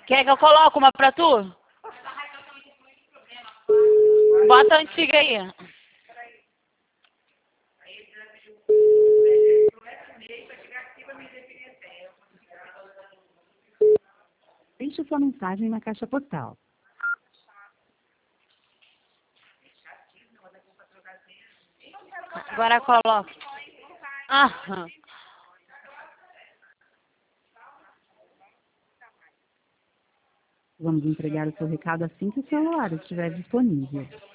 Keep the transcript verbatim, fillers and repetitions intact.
Quer que eu coloque uma pra tu? Bota a antiga aí. Deixe sua mensagem na caixa postal. Agora coloca. Ah. Vamos entregar o seu recado assim que o celular estiver disponível.